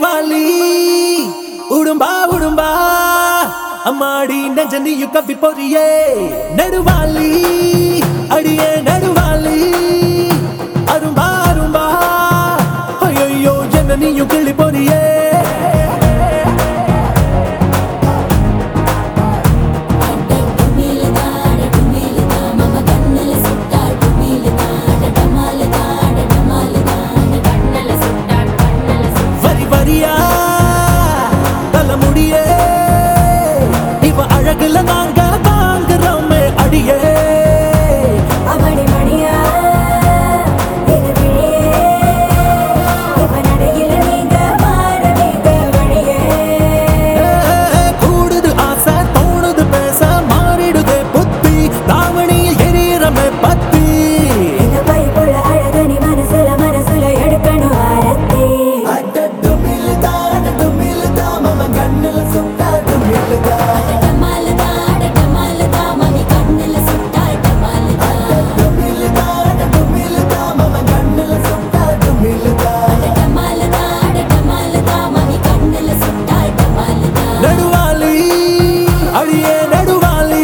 நடுவாலி உடும்பா உடும்பா அம்மாடி நெஞ்சனியும் கவி பொறியே நடுவாலி அடியே நடுவாலி அரும்பா அரும்பா ஐயோ என்ன நீயும் கிளி பொறியே தலைமுடியே இவ அழகுல நாங்க தாங்குறோமே அடியே அவனி மணியா கூடுது ஆசை தோணுது பேச மாறிடுதே புத்தி தாவணியில் எரியறமே பத்தி அழகனி மனசுல மனசுல எடுக்கணும் ஆரத்தி நடுவாலி அடியே நடுவாலி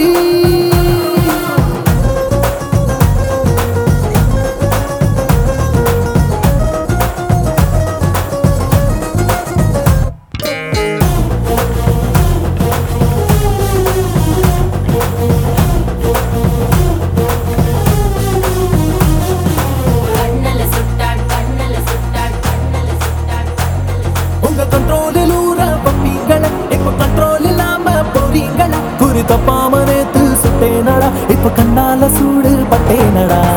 உங்க கண்ட்ரோலில் ஊற பப்பீங்களா இப்ப கண்ட்ரோல் இல்லாம போறீங்களா குறி தப்பாம நேத்து சுட்டேனடா இப்ப கண்ணால சூடு பட்டேனடா